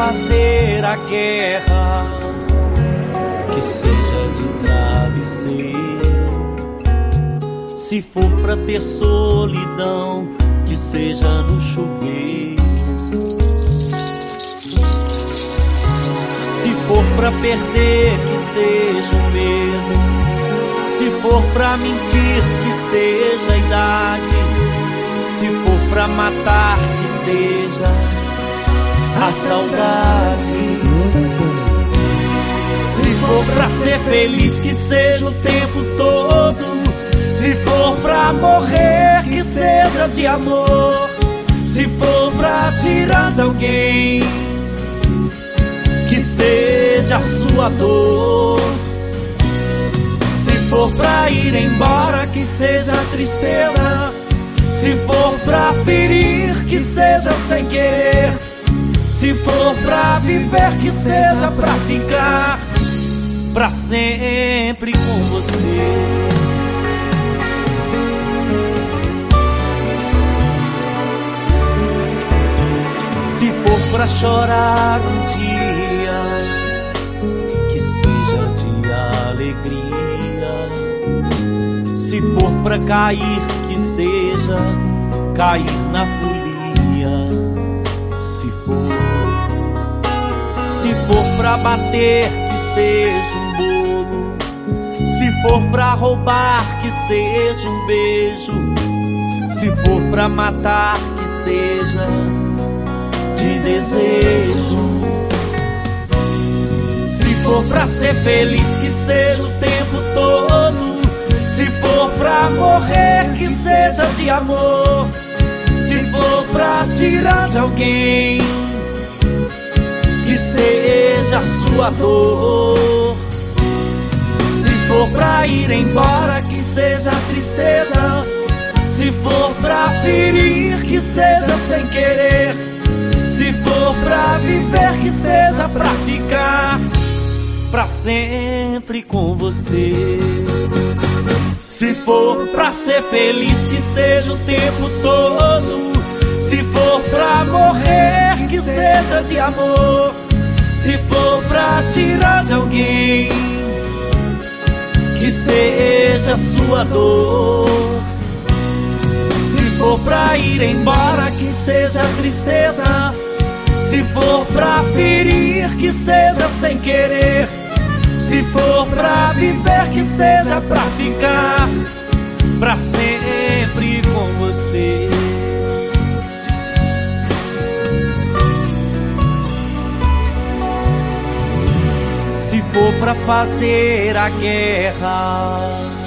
fazer a guerra, que seja de travesseiro. Se for pra ter solidão, que seja no chuveiro. Se for pra perder, que seja o medo. Se for pra mentir, que seja a idade. Se for pra matar, que seja a saudade. Se for pra ser feliz, que seja o tempo todo. Se for pra morrer, que seja de amor. Se for pra tirar de alguém, que seja a sua dor. Se for pra ir embora, que seja tristeza. Se for pra ferir, que seja sem querer. Se for pra viver, que seja pra ficar pra sempre com você. Se for pra chorar um dia, que seja de alegria. Se for pra cair, que seja cair na folia. Se for pra bater, que seja um bolo. Se for pra roubar, que seja um beijo. Se for pra matar, que seja de desejo. Se for pra ser feliz, que seja o tempo todo. Se for pra morrer, que seja de amor. Se for pra tirar de alguém, que seja a sua dor. Se for pra ir embora, que seja tristeza. Se for pra ferir, que seja sem querer. Se for pra viver, que seja pra ficar pra sempre com você. Se for pra ser feliz, que seja o tempo todo. Se for pra morrer, que seja de amor. Se for pra tirar de alguém, que seja a sua dor. Se for pra ir embora, que seja tristeza. Se for pra ferir, que seja sem querer. Se for pra viver, que seja pra ficar pra sempre com você. Se for pra fazer a guerra,